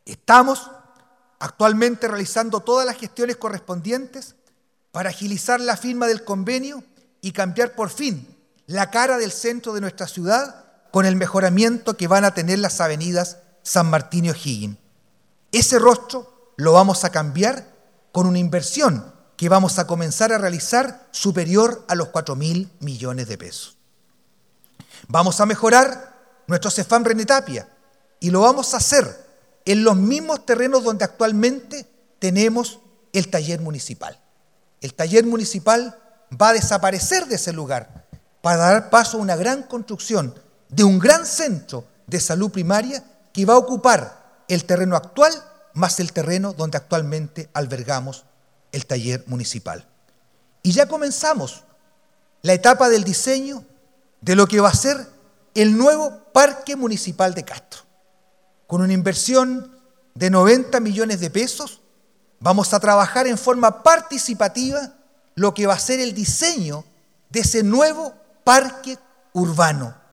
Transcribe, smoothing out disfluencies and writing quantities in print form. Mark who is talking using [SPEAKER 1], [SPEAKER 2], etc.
[SPEAKER 1] Estamos actualmente realizando todas las gestiones correspondientes para agilizar la firma del convenio y cambiar por fin la cara del centro de nuestra ciudad con el mejoramiento que van a tener las avenidas San Martín y O'Higgins. Ese rostro lo vamos a cambiar con una inversión que vamos a comenzar a realizar superior a los 4.000 millones de pesos. Vamos a mejorar nuestro CEFAM René Tapia y lo vamos a hacer en los mismos terrenos donde actualmente tenemos el taller municipal. El taller municipal va a desaparecer de ese lugar para dar paso a una gran construcción de un gran centro de salud primaria que va a ocupar el terreno actual más el terreno donde actualmente albergamos el taller municipal. Y ya comenzamos la etapa del diseño de lo que va a ser el nuevo Parque Municipal de Castro. Con una inversión de 90 millones de pesos, vamos a trabajar en forma participativa lo que va a ser el diseño de ese nuevo parque urbano,